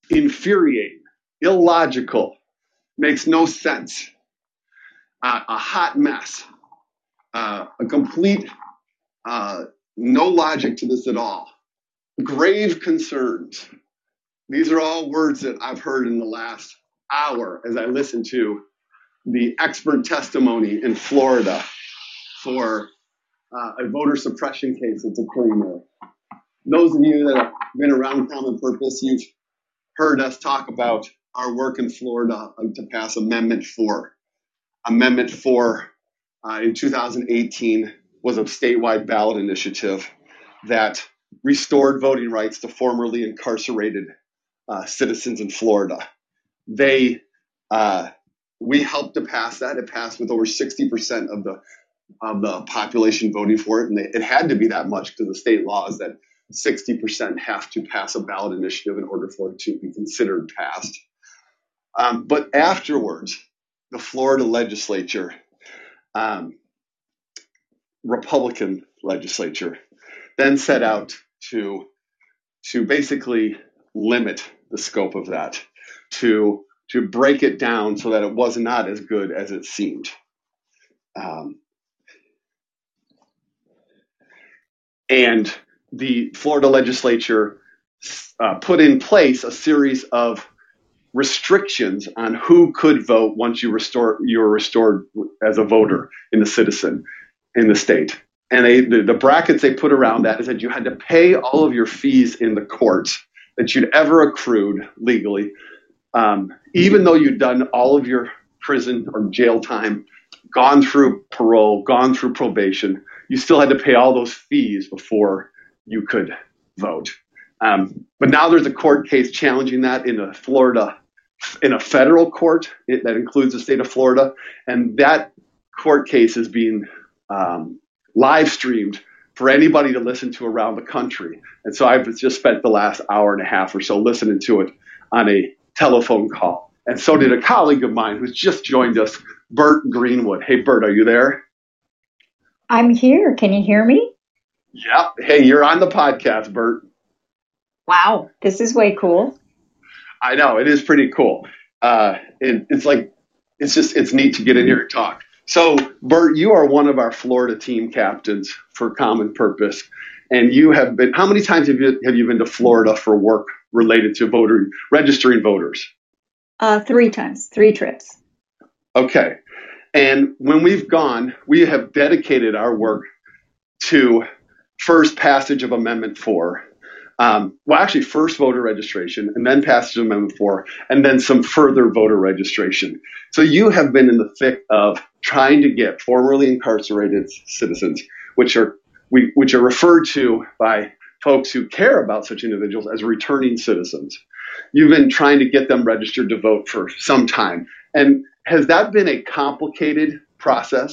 infuriating, illogical, makes no sense, a hot mess, a complete no logic to this at all, grave concerns. These are all words that I've heard in the last hour as I listened to the expert testimony in Florida for a voter suppression case that's occurring there. Those of you that have been around Common Purpose, you've heard us talk about our work in Florida to pass Amendment 4. Amendment 4 in 2018 was a statewide ballot initiative that restored voting rights to formerly incarcerated citizens in Florida. We helped to pass that. It passed with over 60% of the population voting for it, and it had to be that much because the state law is that 60% have to pass a ballot initiative in order for it to be considered passed. But afterwards, the Florida legislature, Republican legislature, then set out to basically limit the scope of that, to break it down so that it was not as good as it seemed. And the Florida legislature put in place a series of restrictions on who could vote once you were restored as a voter and a citizen in the state. And the brackets they put around that is that you had to pay all of your fees in the courts that you'd ever accrued legally, even though you'd done all of your prison or jail time, gone through parole, gone through probation. You still had to pay all those fees before you could vote. But now there's a court case challenging that in a federal court that includes the state of Florida. And that court case is being live streamed for anybody to listen to around the country. And so I've just spent the last hour and a half or so listening to it on a telephone call. And so did a colleague of mine who's just joined us, Bert Greenwood. Hey, Bert, are you there? I'm here. Can you hear me? Yeah. Hey, you're on the podcast, Bert. Wow. This is way cool. I know. It is pretty cool. It's neat to get in here and talk. So, Bert, you are one of our Florida team captains for Common Purpose. And you have been, how many times have you been to Florida for work related to registering voters? 3 times, 3 trips. Okay. And when we've gone, we have dedicated our work to first passage of Amendment 4. First voter registration, and then passage of Amendment 4, and then some further voter registration. So you have been in the thick of trying to get formerly incarcerated citizens, which are referred to by folks who care about such individuals as returning citizens. You've been trying to get them registered to vote for some time. And has that been a complicated process?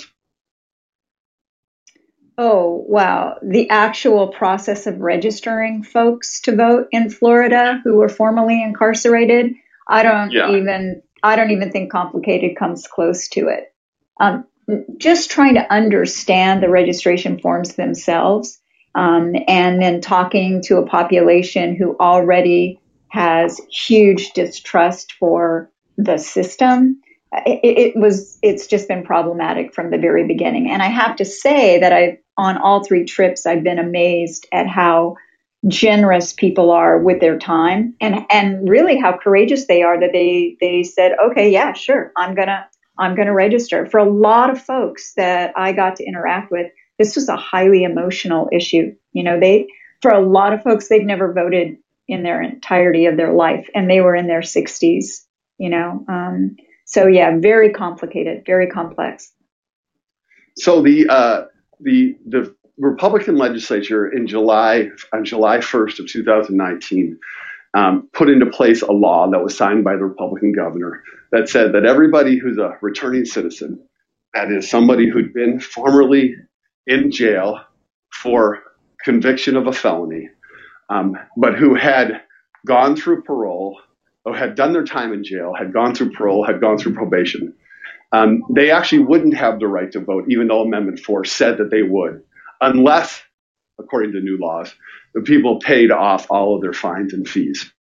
Oh, wow. The actual process of registering folks to vote in Florida who were formerly incarcerated, I don't even think complicated comes close to it. Just trying to understand the registration forms themselves, and then talking to a population who already has huge distrust for the system. It's just been problematic from the very beginning. And I have to say that on all 3 trips, I've been amazed at how generous people are with their time and really how courageous they are that they said, okay, yeah, sure. I'm going to register. For a lot of folks that I got to interact with, this was a highly emotional issue. For a lot of folks, they've never voted in their entirety of their life, and they were in their 60s, So yeah, very complicated, very complex. So the Republican legislature on July 1st of 2019 put into place a law that was signed by the Republican governor that said that everybody who's a returning citizen, that is somebody who'd been formerly in jail for conviction of a felony, but who had gone through parole, or had done their time in jail, had gone through parole, had gone through probation, they actually wouldn't have the right to vote, even though Amendment 4 said that they would, unless, according to new laws, the people paid off all of their fines and fees.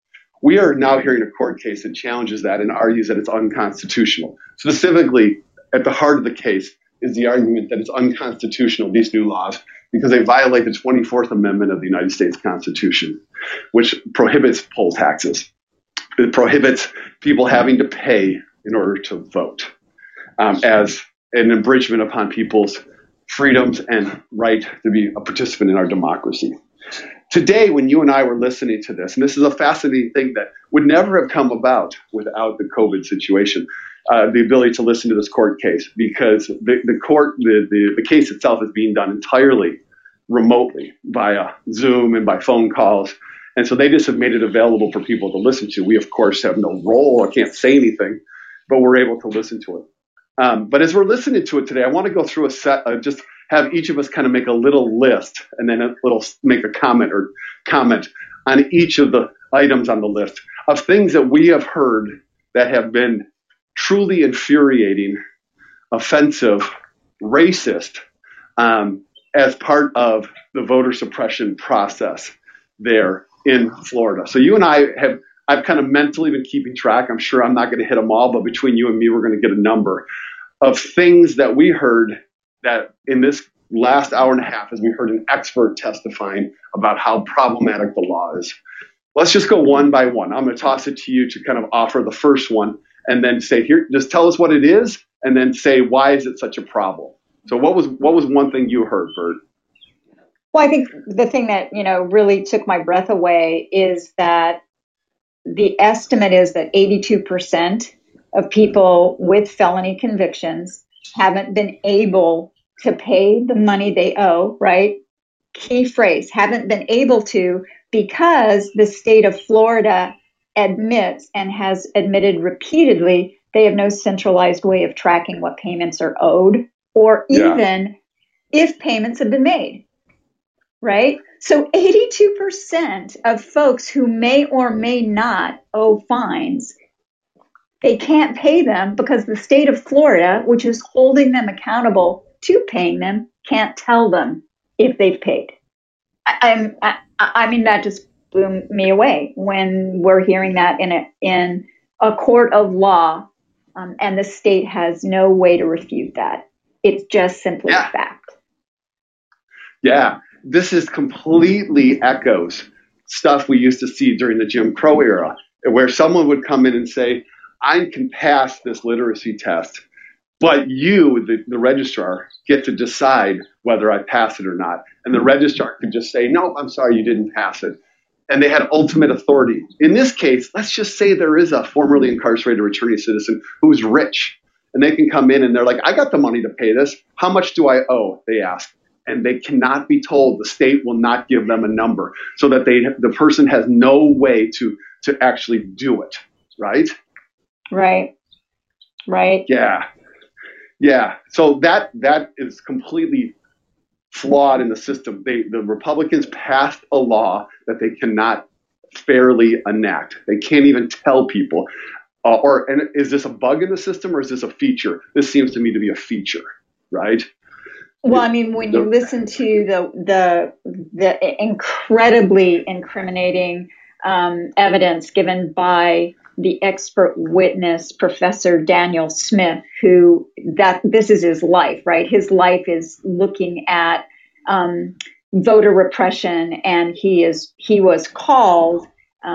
We are now hearing a court case that challenges that and argues that it's unconstitutional. Specifically, at the heart of the case is the argument that it's unconstitutional, these new laws, because they violate the 24th Amendment of the United States Constitution, which prohibits poll taxes. It prohibits people having to pay in order to vote as an infringement upon people's freedoms and right to be a participant in our democracy. Today, when you and I were listening to this, and this is a fascinating thing that would never have come about without the COVID situation, the ability to listen to this court case, because the case itself is being done entirely remotely via Zoom and by phone calls. And so they just have made it available for people to listen to. We, of course, have no role. I can't say anything, but we're able to listen to it. But as we're listening to it today, I want to go through a set, just have each of us kind of make a little list and then make a comment on each of the items on the list of things that we have heard that have been truly infuriating, offensive, racist, as part of the voter suppression process there in Florida. So you and I've kind of mentally been keeping track. I'm sure I'm not going to hit them all, but between you and me, we're going to get a number of things that we heard that in this last hour and a half, as we heard an expert testifying about how problematic the law is. Let's just go one by one. I'm going to toss it to you to kind of offer the first one and then say, here, just tell us what it is and then say, why is it such a problem? So what was one thing you heard, Bert? Well, I think the thing that, really took my breath away is that the estimate is that 82% of people with felony convictions haven't been able to pay the money they owe, right? Key phrase, haven't been able to, because the state of Florida admits and has admitted repeatedly they have no centralized way of tracking what payments are owed or even if payments have been made, right? So 82% of folks who may or may not owe fines, they can't pay them because the state of Florida, which is holding them accountable to paying them, can't tell them if they've paid. I mean, that just blew me away when we're hearing that in a court of law, and the state has no way to refute that. It's just simply a fact. Yeah, this is completely echoes stuff we used to see during the Jim Crow era, where someone would come in and say, I can pass this literacy test, but you, the registrar, get to decide whether I pass it or not. And the registrar could just say, no, I'm sorry, you didn't pass it. And they had ultimate authority. In this case, let's just say there is a formerly incarcerated returning citizen who's rich. And they can come in and they're like, I got the money to pay this. How much do I owe? They ask. And they cannot be told. The state will not give them a number so that the person has no way to actually do it. Right? Right. Yeah. So that is completely flawed in the system. The Republicans passed a law that they cannot fairly enact. They can't even tell people. And is this a bug in the system or is this a feature? This seems to me to be a feature, right? Well, I mean, when you listen to the incredibly incriminating evidence given by the expert witness, Professor Daniel Smith, this is his life, right? His life is looking at voter repression, and he was called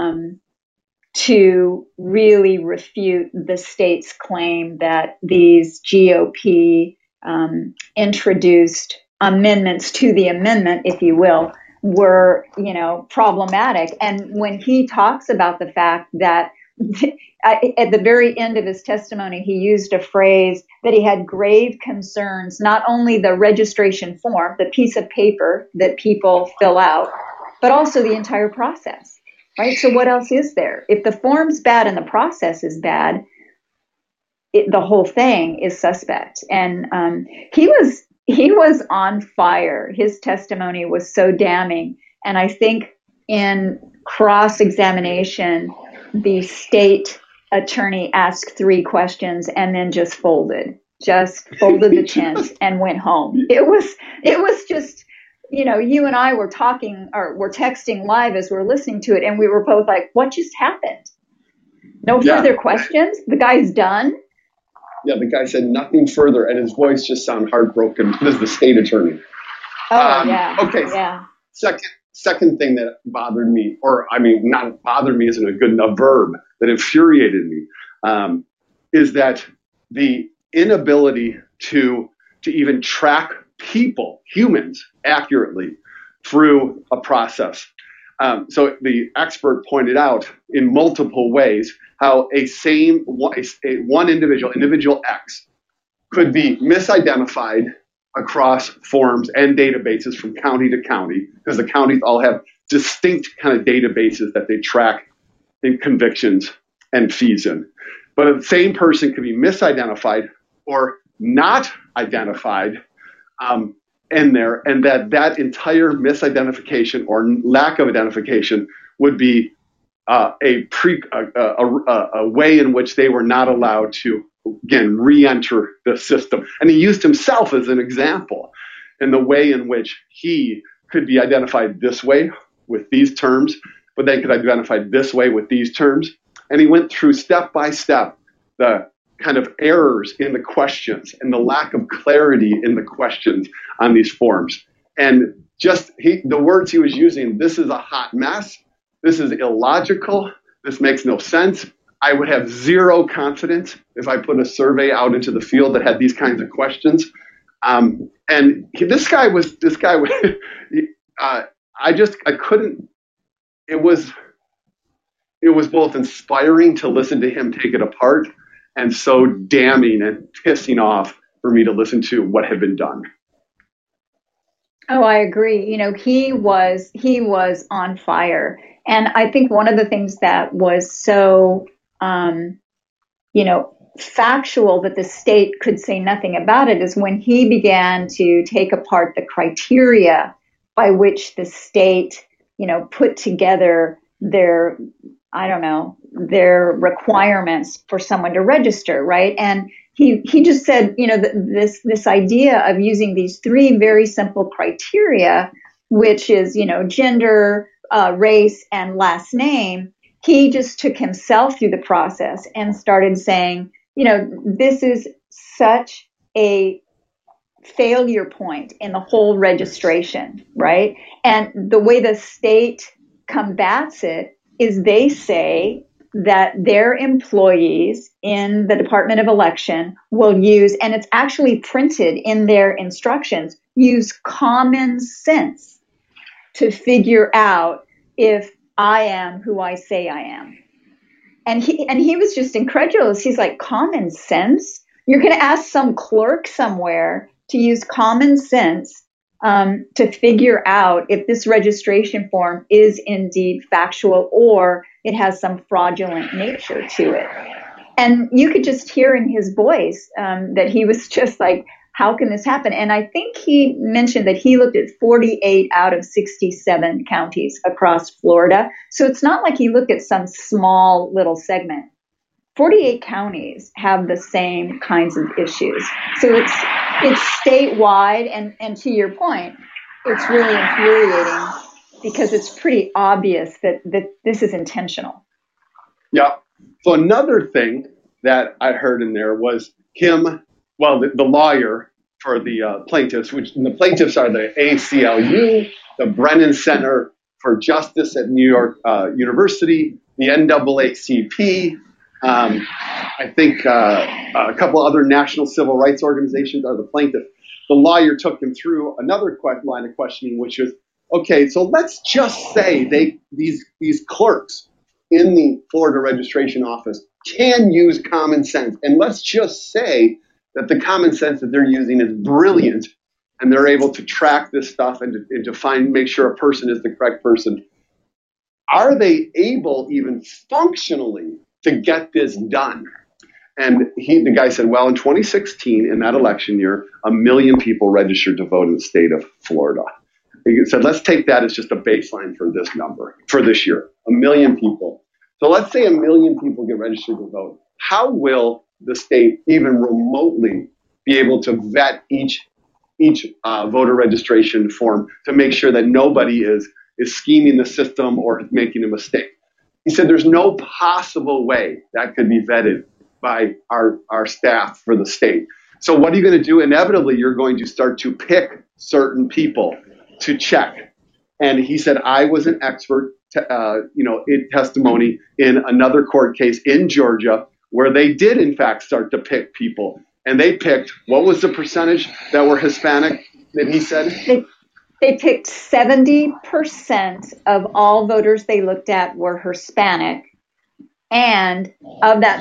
to really refute the state's claim that these GOP introduced amendments to the amendment, if you will, were, problematic. And when he talks about the fact that at the very end of his testimony, he used a phrase that he had grave concerns, not only the registration form, the piece of paper that people fill out, but also the entire process, right? So what else is there? If the form's bad and the process is bad, the whole thing is suspect. And he was on fire. His testimony was so damning. And I think in cross-examination, the state attorney asked 3 questions and then just folded the tent and went home. It was just you and I were talking or were texting live as we're listening to it, and we were both like, what just happened? No further questions? The guy's done? Yeah, the guy said nothing further, and his voice just sounded heartbroken. This is the state attorney. Yeah. Okay. Yeah. Second thing that bothered me, or I mean, not bothered me isn't a good enough verb, that infuriated me, is that the inability to even track people, humans, accurately through a process. So the expert pointed out in multiple ways how one individual X, could be misidentified across forms and databases from county to county, because the counties all have distinct kind of databases that they track in convictions and fees in. But the same person could be misidentified or not identified in there, and that entire misidentification or lack of identification would be a way in which they were not allowed to, again, re-enter the system. And he used himself as an example in the way in which he could be identified this way with these terms, but they could identify this way with these terms. And he went through step by step the kind of errors in the questions and the lack of clarity in the questions on these forms. And just the words he was using, this is a hot mess. This is illogical. This makes no sense. I would have zero confidence if I put a survey out into the field that had these kinds of questions. And this guy was, I couldn't, it was both inspiring to listen to him take it apart and so damning and pissing off for me to listen to what had been done. Oh, I agree. He was on fire. And I think one of the things that was so, factual that the state could say nothing about it is when he began to take apart the criteria by which the state, put together their requirements for someone to register, right? And he just said, this idea of using these three very simple criteria, which is, gender, race, and last name. He just took himself through the process and started saying, this is such a failure point in the whole registration, right? And the way the state combats it is they say that their employees in the Department of Election will use, and it's actually printed in their instructions, use common sense to figure out if I am who I say I am. And he was just incredulous. He's like, common sense? You're going to ask some clerk somewhere to use common sense to figure out if this registration form is indeed factual or it has some fraudulent nature to it. And you could just hear in his voice that he was just like, how can this happen? And I think he mentioned that he looked at 48 out of 67 counties across Florida. So it's not like he looked at some small little segment. 48 counties have the same kinds of issues. So it's statewide. And to your point, it's really infuriating because it's pretty obvious that this is intentional. Yeah. So another thing that I heard in there was him, the lawyer for the plaintiffs, and the plaintiffs are the ACLU, the Brennan Center for Justice at New York University, the NAACP, I think a couple other national civil rights organizations are the plaintiffs. The lawyer took them through another line of questioning, which was, okay, so let's just say these clerks in the Florida registration office can use common sense. And let's just say that the common sense that they're using is brilliant and they're able to track this stuff and to make sure a person is the correct person. Are they able even functionally to get this done? And the guy said, well, in 2016, in that election year, 1 million people registered to vote in the state of Florida. He said, let's take that as just a baseline for this number, for this year, 1 million people. So let's say 1 million people get registered to vote. How will the state even remotely be able to vet each each voter registration form to make sure that nobody is scheming the system or making a mistake. He said there's no possible way that could be vetted by our staff for the state. So what are you going to do? Inevitably, you're going to start to pick certain people to check. And he said, I was an expert, in testimony in another court case in Georgia where they did, in fact, start to pick people. And they picked, what was the percentage that were Hispanic that he said? They picked 70% of all voters they looked at were Hispanic. And of that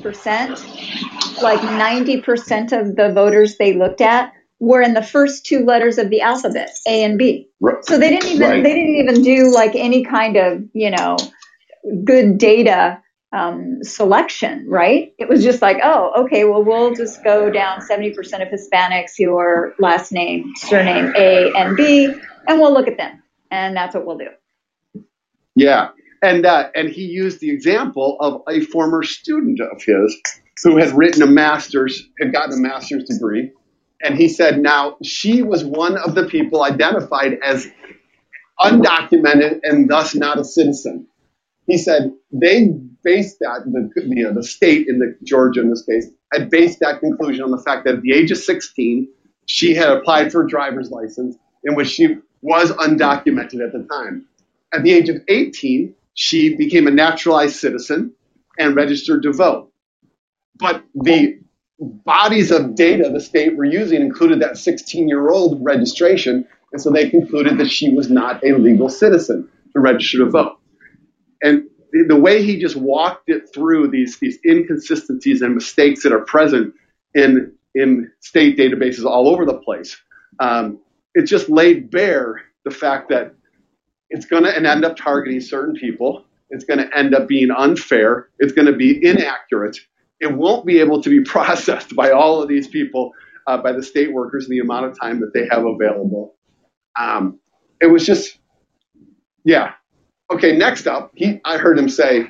70%, like 90% of the voters they looked at were in the first two letters of the alphabet, A and B. Right. So they didn't even do like any kind of, good data selection, right? It was just like, oh, okay, well, we'll just go down 70% of Hispanics, your last name, surname A and B, and we'll look at them. And that's what we'll do. Yeah. And he used the example of a former student of his who had gotten a master's degree. And he said, now, she was one of the people identified as undocumented and thus not a citizen. He said they based that, the state in Georgia in this case, had based that conclusion on the fact that at the age of 16, she had applied for a driver's license in which she was undocumented at the time. At the age of 18, she became a naturalized citizen and registered to vote. But the bodies of data the state were using included that 16-year-old registration, and so they concluded that she was not a legal citizen to register to vote. And the way he just walked it through these inconsistencies and mistakes that are present in state databases all over the place, it just laid bare the fact that it's going to end up targeting certain people. It's going to end up being unfair. It's going to be inaccurate. It won't be able to be processed by all of these people, by the state workers in the amount of time that they have available. It was just, yeah. Okay, next up, I heard him say,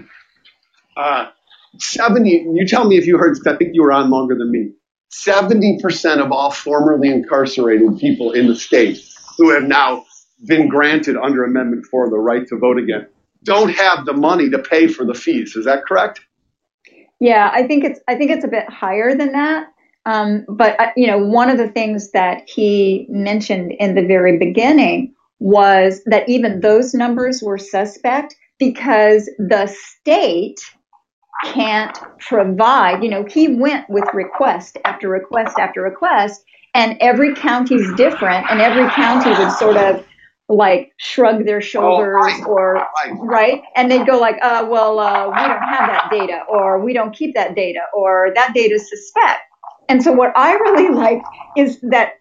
70, you tell me if you heard, I think you were on longer than me, 70% of all formerly incarcerated people in the state who have now been granted under Amendment 4 the right to vote again don't have the money to pay for the fees. Is that correct? Yeah, I think it's a bit higher than that. But one of the things that he mentioned in the very beginning was that even those numbers were suspect because the state can't provide. He went with request after request after request, and every county's different, and every county would sort of like shrug their shoulders right. And they'd go like, we don't have that data, or we don't keep that data, or that data is suspect. And so what I really liked is that,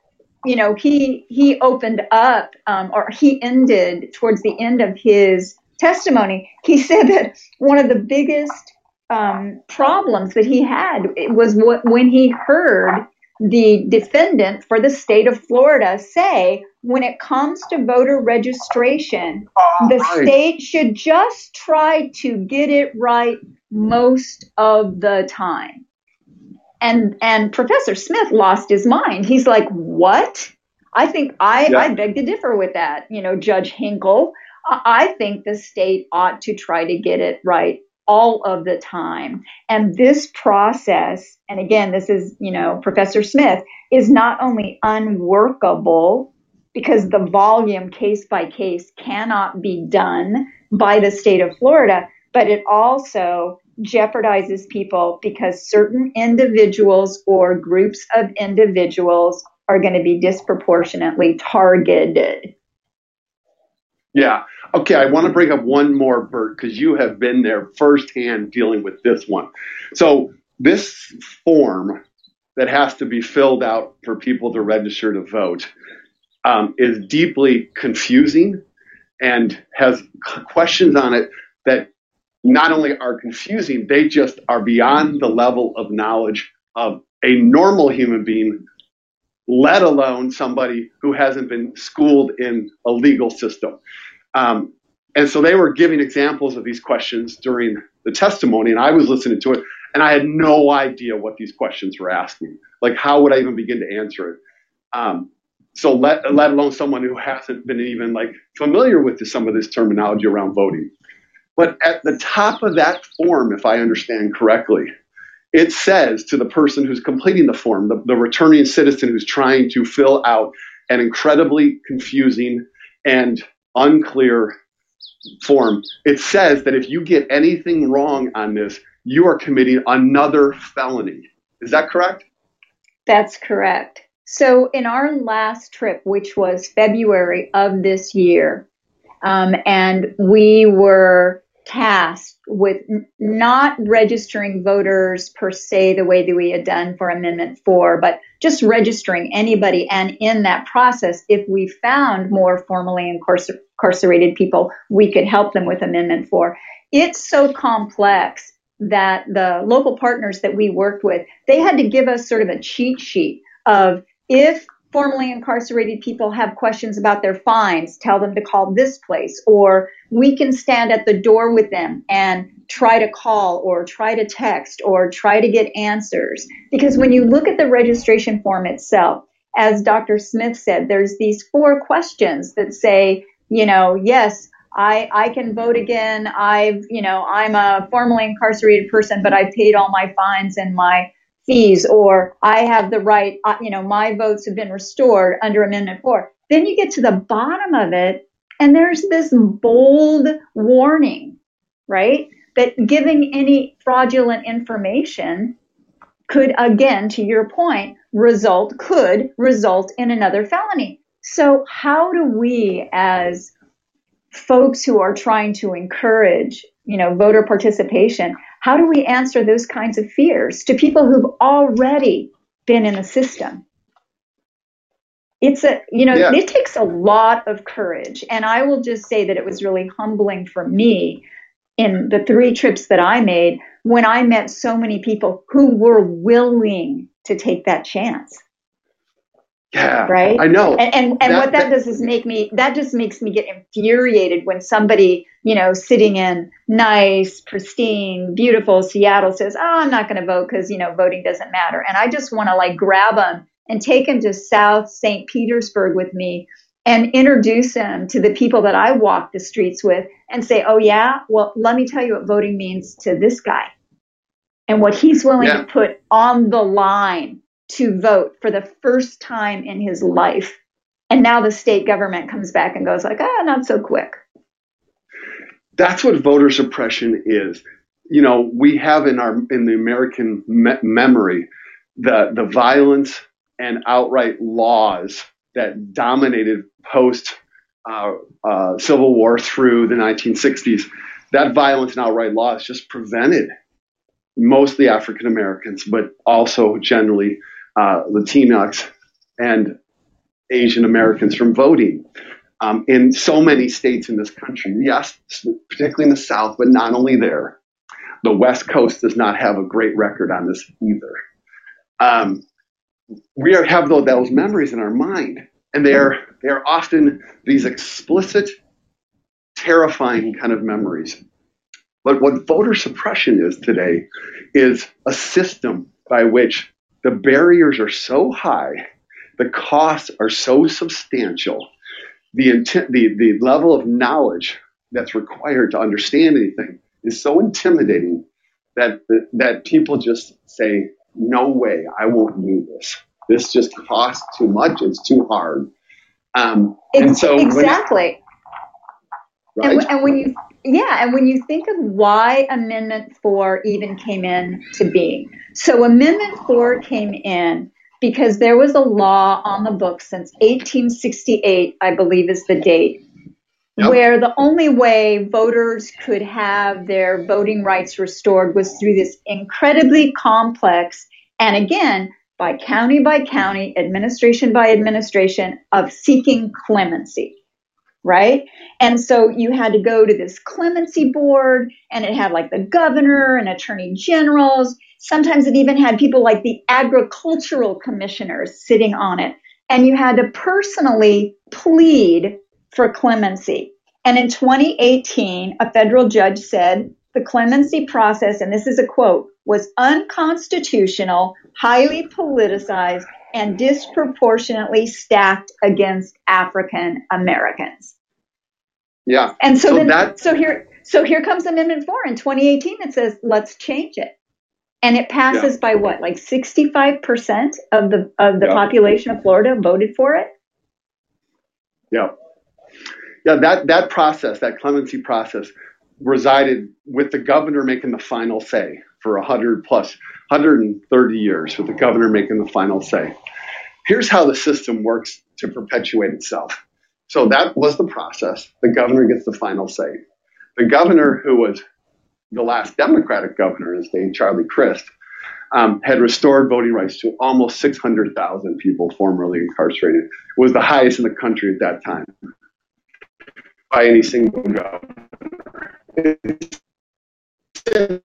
he opened up, or he ended towards the end of his testimony. He said that one of the biggest problems that he had was when he heard the defendant for the state of Florida say, when it comes to voter registration, state should just try to get it right most of the time. And Professor Smith lost his mind. He's like, what? I think I beg to differ with that. Judge Hinkle, I think the state ought to try to get it right all of the time. And this process, and again, this is, Professor Smith, is not only unworkable because the volume case by case cannot be done by the state of Florida, but it also jeopardizes people because certain individuals or groups of individuals are going to be disproportionately targeted. Yeah. Okay, I want to bring up one more, Bert, because you have been there firsthand dealing with this one. So this form that has to be filled out for people to register to vote is deeply confusing and has questions on it that not only are confusing, they just are beyond the level of knowledge of a normal human being, let alone somebody who hasn't been schooled in a legal system. And so they were giving examples of these questions during the testimony, and I was listening to it, and I had no idea what these questions were asking. Like, how would I even begin to answer it? So let alone someone who hasn't been even like familiar with some of this terminology around voting. But at the top of that form, if I understand correctly, it says to the person who's completing the form, the returning citizen who's trying to fill out an incredibly confusing and unclear form, it says that if you get anything wrong on this, you are committing another felony. Is that correct? That's correct. So in our last trip, which was February of this year, and we were tasked with not registering voters per se the way that we had done for Amendment 4, but just registering anybody. And in that process, if we found more formerly incarcerated people, we could help them with Amendment 4. It's so complex that the local partners that we worked with, they had to give us sort of a cheat sheet of if formerly incarcerated people have questions about their fines, tell them to call this place, or we can stand at the door with them and try to call or try to text or try to get answers. Because when you look at the registration form itself, as Dr. Smith said, there's these 4 questions that say, yes, I can vote again. I'm a formerly incarcerated person, but I've paid all my fines and my fees, or I have the right, my votes have been restored under Amendment 4. Then you get to the bottom of it, and there's this bold warning, right? That giving any fraudulent information could, again, to your point, could result in another felony. So how do we, as folks who are trying to encourage, voter participation, how do we answer those kinds of fears to people who've already been in the system? It takes a lot of courage. And I will just say that it was really humbling for me in the 3 trips that I made when I met so many people who were willing to take that chance. Yeah, right. I know. And what that does is that just makes me get infuriated when somebody, sitting in nice, pristine, beautiful Seattle says, oh, I'm not going to vote because, voting doesn't matter. And I just want to grab them and take them to South St. Petersburg with me and introduce them to the people that I walk the streets with and say, oh, yeah, well, let me tell you what voting means to this guy and what he's willing to put on the line to vote for the first time in his life. And now the state government comes back and goes not so quick. That's what voter suppression is. We have in the American memory, the violence and outright laws that dominated post Civil War through the 1960s. That violence and outright laws just prevented mostly African Americans, but also generally Latinx and Asian Americans from voting in so many states in this country. Yes, particularly in the South, but not only there. The West Coast does not have a great record on this either. We have those memories in our mind, and they are often these explicit, terrifying kind of memories. But what voter suppression is today is a system by which the barriers are so high, the costs are so substantial, the level of knowledge that's required to understand anything is so intimidating that people just say, no way, I won't do this. This just costs too much. It's too hard. And so exactly. Right? And when you think of why Amendment 4 even came into being. So Amendment 4 came in because there was a law on the books since 1868, I believe is the date, where the only way voters could have their voting rights restored was through this incredibly complex, and again, by county, administration by administration, of seeking clemency. Right? And so you had to go to this clemency board, and it had the governor and attorney generals. Sometimes it even had people like the agricultural commissioners sitting on it. And you had to personally plead for clemency. And in 2018, a federal judge said the clemency process, and this is a quote, was unconstitutional, highly politicized, and disproportionately stacked against African Americans. Yeah. And so here comes Amendment 4 in 2018. It says, let's change it. And it passes by what, like 65% of the population of Florida voted for it? Yeah. Yeah, that process, that clemency process, resided with the governor making the final say for 130 years, with the governor making the final say. Here's how the system works to perpetuate itself. So that was the process. The governor gets the final say. The governor, who was the last Democratic governor in the state, Charlie Crist, had restored voting rights to almost 600,000 people formerly incarcerated. It was the highest in the country at that time by any single governor. It's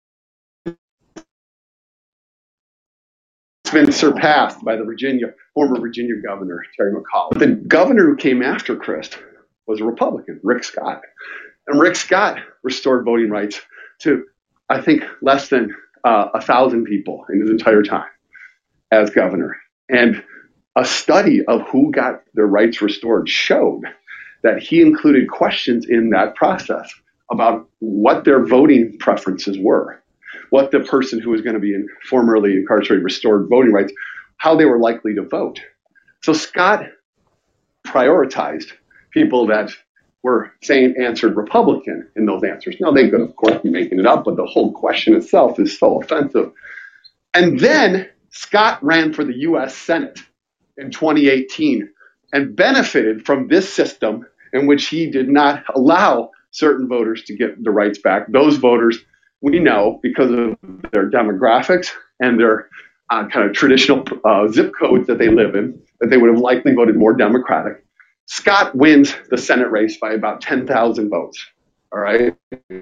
been surpassed by the former Virginia governor, Terry McAuliffe. The governor who came after Crist was a Republican, Rick Scott. And Rick Scott restored voting rights to, I think, less than 1,000 people in his entire time as governor. And a study of who got their rights restored showed that he included questions in that process about what their voting preferences were, what the person who was going to be formerly incarcerated restored voting rights, how they were likely to vote. So Scott prioritized people that were answered Republican in those answers. Now, they could, of course, be making it up, but the whole question itself is so offensive. And then Scott ran for the U.S. Senate in 2018 and benefited from this system in which he did not allow certain voters to get the rights back. Those voters, we know, because of their demographics and their kind of traditional zip codes that they live in, that they would have likely voted more Democratic. Scott wins the Senate race by about 10,000 votes. All right.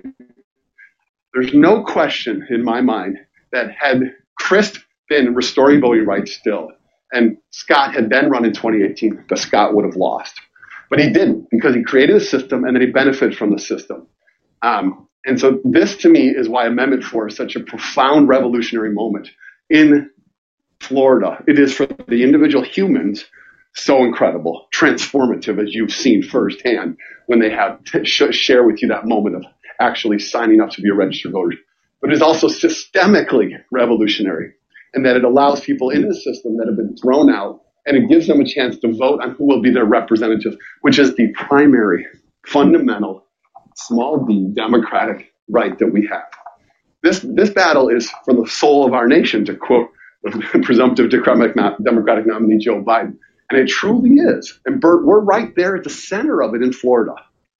There's no question in my mind that had Crist been restoring voting rights still, and Scott had then run in 2018, that Scott would have lost. But he didn't, because he created a system and then he benefited from the system. And so this, to me, is why Amendment 4 is such a profound revolutionary moment in Florida. It is for the individual humans so incredible, transformative, as you've seen firsthand when they have to share with you that moment of actually signing up to be a registered voter. But it's also systemically revolutionary in that it allows people in the system that have been thrown out, and it gives them a chance to vote on who will be their representative, which is the primary, fundamental, small d, democratic right that we have. This battle is for the soul of our nation, to quote the presumptive Democratic nominee Joe Biden. And it truly is. And Bert, we're right there at the center of it in Florida.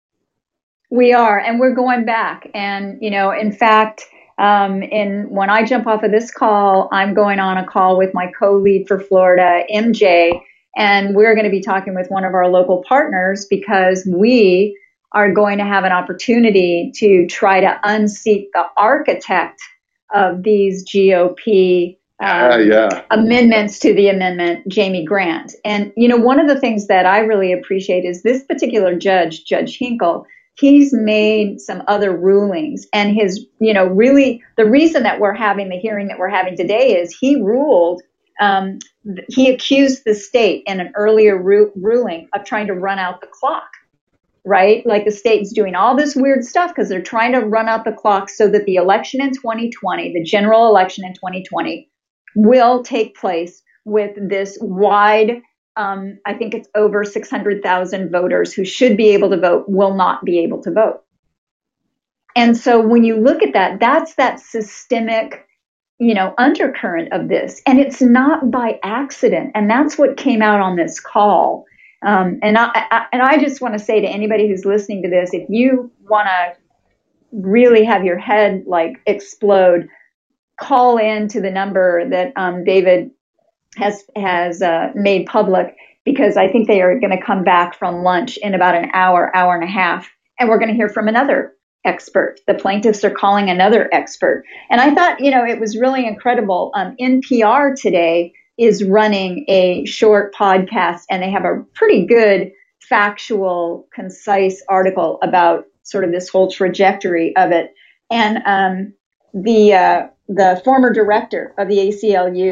We are, and we're going back. And, in fact, when I jump off of this call, I'm going on a call with my co-lead for Florida, MJ, and we're going to be talking with one of our local partners because we are going to have an opportunity to try to unseat the architect of these GOP amendments to the amendment, Jamie Grant. And, one of the things that I really appreciate is this particular judge, Judge Hinkle, he's made some other rulings. And his, really the reason that we're having the hearing that we're having today is he ruled, he accused the state in an earlier ruling of trying to run out the clock. Right? Like the state's doing all this weird stuff because they're trying to run out the clock so that the election in 2020, the general election in 2020, will take place with this wide, I think it's over 600,000 voters who should be able to vote will not be able to vote. And so when you look at that, that's that systemic, undercurrent of this. And it's not by accident. And that's what came out on this call. And I just want to say to anybody who's listening to this, if you want to really have your head explode, call in to the number that David has made public, because I think they are going to come back from lunch in about an hour and a half, and we're going to hear from another expert. The plaintiffs are calling another expert. And I thought, it was really incredible. NPR today is running a short podcast, and they have a pretty good, factual, concise article about sort of this whole trajectory of it. And the former director of the ACLU,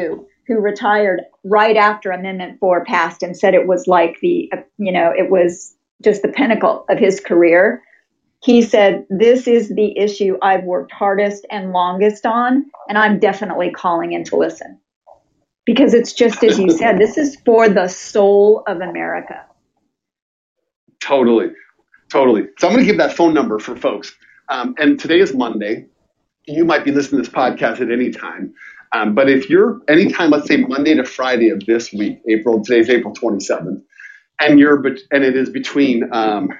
who retired right after Amendment 4 passed and said it was like it was just the pinnacle of his career. He said, this is the issue I've worked hardest and longest on, and I'm definitely calling in to listen. Because it's just as you said, this is for the soul of America. Totally. So I'm going to give that phone number for folks. And today is Monday. You might be listening to this podcast at any time. But if you're anytime, let's say Monday to Friday of this week, today's April 27th, and it is between 9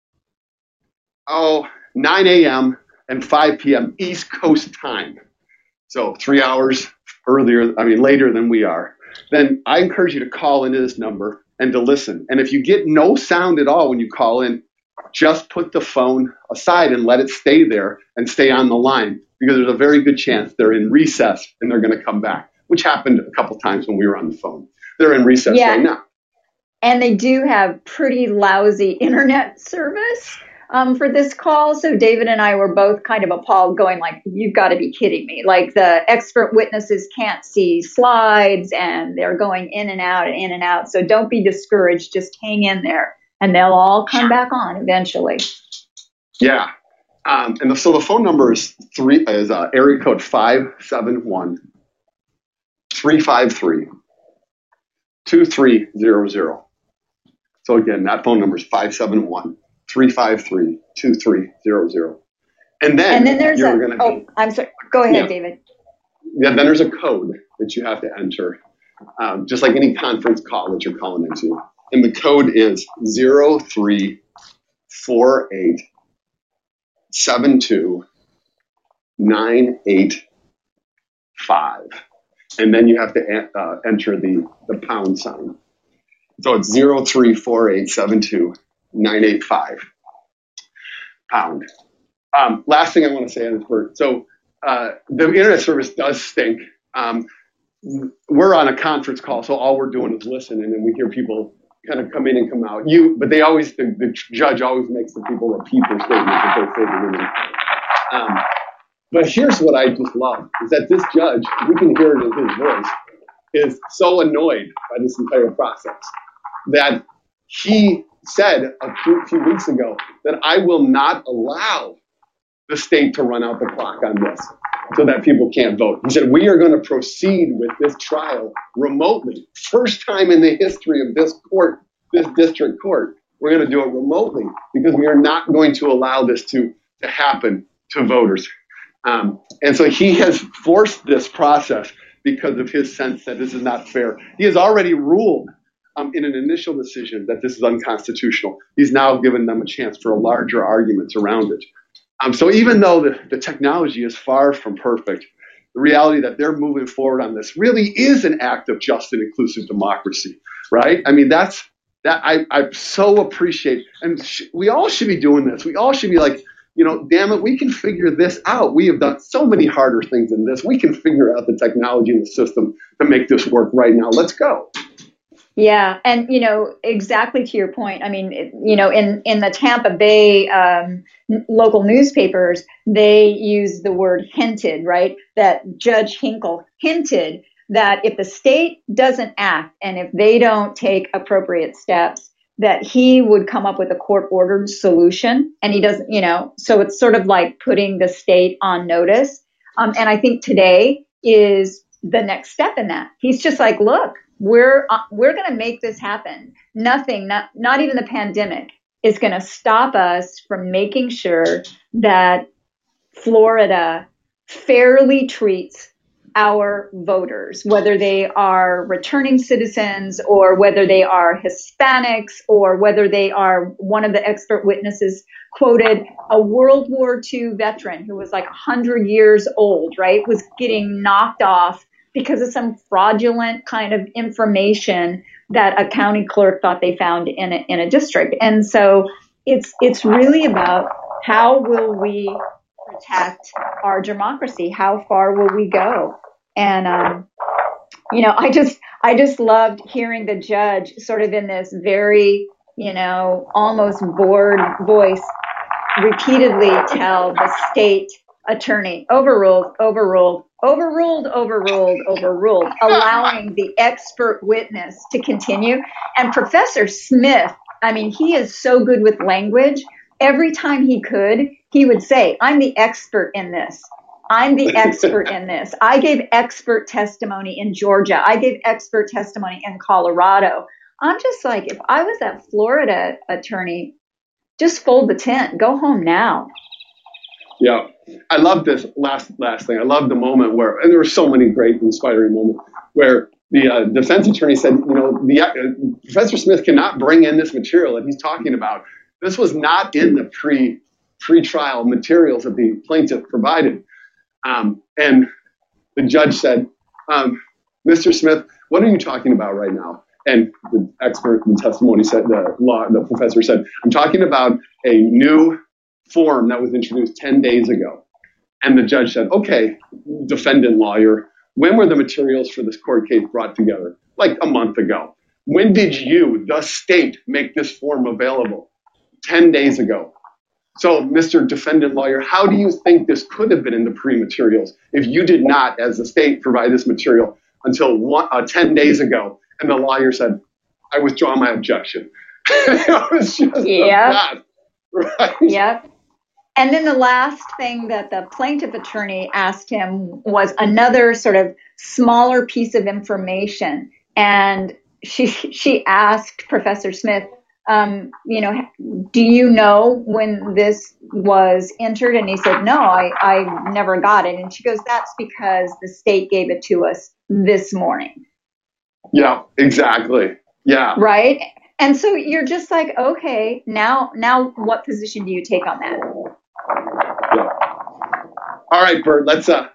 a.m. and 5 p.m. East Coast time. So 3 hours later than we are. Then I encourage you to call into this number and to listen. And if you get no sound at all when you call in, just put the phone aside and let it stay there and stay on the line, because there's a very good chance they're in recess and they're going to come back, which happened a couple times when we were on the phone. They're in recess right now. And they do have pretty lousy internet service for this call. So David and I were both kind of appalled, going like, you've got to be kidding me. Like, the expert witnesses can't see slides and they're going in and out and in and out. So don't be discouraged. Just hang in there and they'll all come back on eventually. Yeah. So the phone number is area code 571-353-2300. So again, that phone number is 571-353-2300. And then there's I'm sorry. Go ahead, David. Yeah, then there's a code that you have to enter, just like any conference call that you're calling into. And the code is 0348729885. And then you have to enter the pound sign. So it's 0348729885 pound. Last thing I want to say on this word. So the internet service does stink. We're on a conference call, so all we're doing is listening, and we hear people kind of come in and come out. But they always, the judge always makes the people repeat their statements that they're figuring in. But here's what I just love, is that this judge, we can hear it in his voice, is so annoyed by this entire process that he said a few weeks ago that I will not allow the state to run out the clock on this so that people can't vote. He said, we are going to proceed with this trial remotely. First time in the history of this court, this district court, we're going to do it remotely because we are not going to allow this to happen to voters. And so he has forced this process because of his sense that this is not fair. He has already ruled in an initial decision that this is unconstitutional. He's now given them a chance for a larger argument around it. So even though the technology is far from perfect, the reality that they're moving forward on this really is an act of just and inclusive democracy, right? I mean, I so appreciate, and we all should be doing this. We all should be like, damn it, we can figure this out. We have done so many harder things than this. We can figure out the technology and the system to make this work right now. Let's go. Yeah. And, exactly to your point, I mean, in the Tampa Bay local newspapers, they use the word hinted, right? That Judge Hinkle hinted that if the state doesn't act and if they don't take appropriate steps, that he would come up with a court-ordered solution. And he doesn't, so it's sort of like putting the state on notice. And I think today is the next step in that. He's just like, look, we're going to make this happen. Nothing, not even the pandemic, is going to stop us from making sure that Florida fairly treats our voters, whether they are returning citizens or whether they are Hispanics or whether they are, one of the expert witnesses quoted a World War II veteran who was like 100 years old, right, was getting knocked off because of some fraudulent kind of information that a county clerk thought they found in a district. And so it's really about how will we protect our democracy? How far will we go? And, I just loved hearing the judge sort of in this very, almost bored voice repeatedly tell the state attorney, overruled, allowing the expert witness to continue. And Professor Smith, I mean, he is so good with language. Every time he could, he would say, I'm the expert in this. I'm the expert in this. I gave expert testimony in Georgia. I gave expert testimony in Colorado. I'm just like, if I was that Florida attorney, just fold the tent, go home now. Yeah, I love this last thing. I love the moment where, and there were so many great inspiring moments where the defense attorney said, Professor Smith cannot bring in this material that he's talking about. This was not in the pre-trial materials that the plaintiff provided. And the judge said, Mr. Smith, what are you talking about right now? And the expert in testimony said, the professor said, I'm talking about a new form that was introduced 10 days ago. And the judge said, okay, defendant lawyer, when were the materials for this court case brought together? Like a month ago. When did you, the state, make this form available? 10 days ago. So, Mr. Defendant lawyer, how do you think this could have been in the pre-materials if you did not, as the state, provide this material until 10 days ago? And the lawyer said, I withdraw my objection. It was just the best, right? Yep. And then the last thing that the plaintiff attorney asked him was another sort of smaller piece of information. And she asked Professor Smith, do you know when this was entered? And he said, no, I never got it. And she goes, that's because the state gave it to us this morning. Yeah, exactly. Yeah. Right. And so you're just like, okay, now what position do you take on that? Yeah. All right, Bert, let's get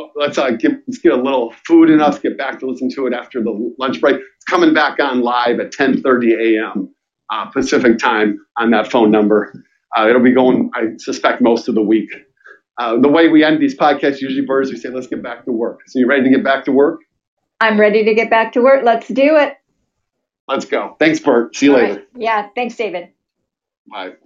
a little food in us, get back to listen to it after the lunch break. It's coming back on live at 10:30 a.m. Pacific time on that phone number. It'll be going, I suspect, most of the week. The way we end these podcasts usually, Bert, is we say, let's get back to work. So you ready to get back to work? I'm ready to get back to work. Let's do it. Let's go. Thanks, Bert. See you later. Right. Yeah. Thanks, David. Bye.